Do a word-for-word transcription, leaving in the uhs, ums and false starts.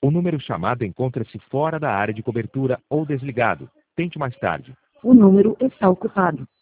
O número chamado encontra-se fora da área de cobertura ou desligado. Tente mais tarde. O número está ocupado.